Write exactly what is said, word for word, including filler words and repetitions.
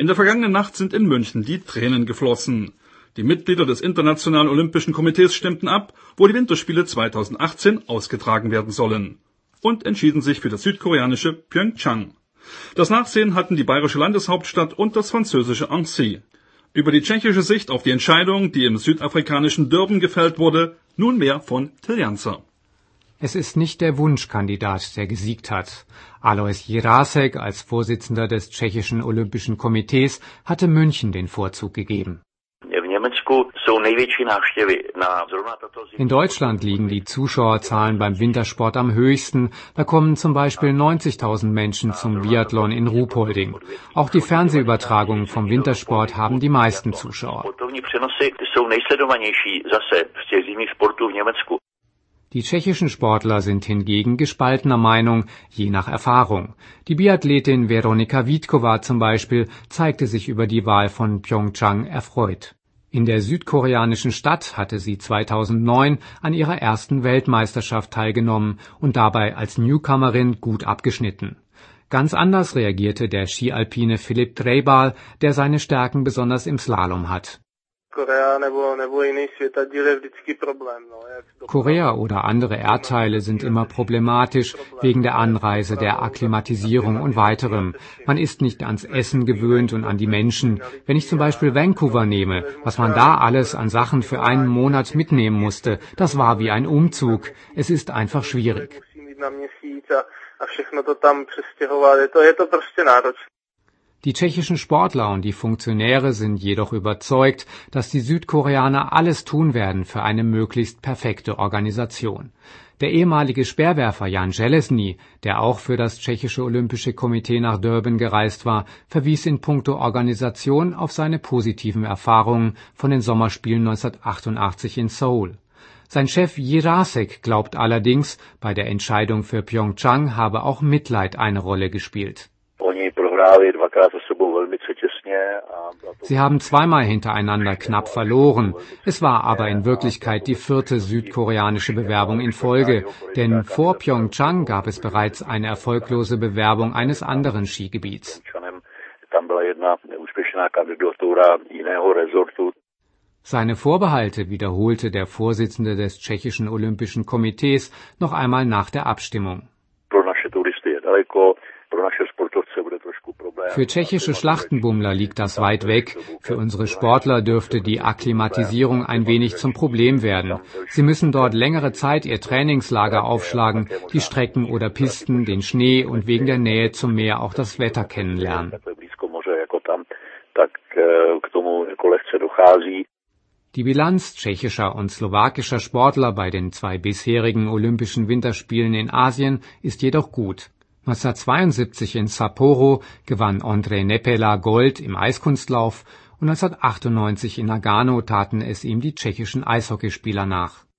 In der vergangenen Nacht sind in München die Tränen geflossen. Die Mitglieder des Internationalen Olympischen Komitees stimmten ab, wo die Winterspiele zweitausendachtzehn ausgetragen werden sollen, und entschieden sich für das südkoreanische Pyeongchang. Das Nachsehen hatten die bayerische Landeshauptstadt und das französische Annecy. Über die tschechische Sicht auf die Entscheidung, die im südafrikanischen Durban gefällt wurde, nun mehr von Till Janzer. Es ist nicht der Wunschkandidat, der gesiegt hat. Alois Jirásek als Vorsitzender des tschechischen Olympischen Komitees hatte München den Vorzug gegeben. In Deutschland liegen die Zuschauerzahlen beim Wintersport am höchsten. Da kommen zum Beispiel neunzigtausend Menschen zum Biathlon in Ruhpolding. Auch die Fernsehübertragungen vom Wintersport haben die meisten Zuschauer. Die tschechischen Sportler sind hingegen gespaltener Meinung, je nach Erfahrung. Die Biathletin Veronika Vítkova zum Beispiel zeigte sich über die Wahl von Pyeongchang erfreut. In der südkoreanischen Stadt hatte sie zweitausendneun an ihrer ersten Weltmeisterschaft teilgenommen und dabei als Newcomerin gut abgeschnitten. Ganz anders reagierte der Skialpine Filip Drejbal, der seine Stärken besonders im Slalom hat. Korea oder andere Erdteile sind immer problematisch wegen der Anreise, der Akklimatisierung und weiterem. Man ist nicht ans Essen gewöhnt und an die Menschen. Wenn ich zum Beispiel Vancouver nehme, was man da alles an Sachen für einen Monat mitnehmen musste, das war wie ein Umzug. Es ist einfach schwierig. Die tschechischen Sportler und die Funktionäre sind jedoch überzeugt, dass die Südkoreaner alles tun werden für eine möglichst perfekte Organisation. Der ehemalige Speerwerfer Jan Železný, der auch für das tschechische Olympische Komitee nach Durban gereist war, verwies in puncto Organisation auf seine positiven Erfahrungen von den Sommerspielen neunzehnhundertachtundachtzig in Seoul. Sein Chef Jirásek glaubt allerdings, bei der Entscheidung für Pyeongchang habe auch Mitleid eine Rolle gespielt. Sie haben zweimal hintereinander knapp verloren. Es war aber in Wirklichkeit die vierte südkoreanische Bewerbung in Folge, denn vor Pyeongchang gab es bereits eine erfolglose Bewerbung eines anderen Skigebiets. Seine Vorbehalte wiederholte der Vorsitzende des tschechischen Olympischen Komitees noch einmal nach der Abstimmung. Für tschechische Schlachtenbummler liegt das weit weg. Für unsere Sportler dürfte die Akklimatisierung ein wenig zum Problem werden. Sie müssen dort längere Zeit ihr Trainingslager aufschlagen, die Strecken oder Pisten, den Schnee und wegen der Nähe zum Meer auch das Wetter kennenlernen. Die Bilanz tschechischer und slowakischer Sportler bei den zwei bisherigen Olympischen Winterspielen in Asien ist jedoch gut. neunzehnhundertzweiundsiebzig in Sapporo gewann Ondrej Nepela Gold im Eiskunstlauf und neunzehnhundertachtundneunzig in Nagano taten es ihm die tschechischen Eishockeyspieler nach.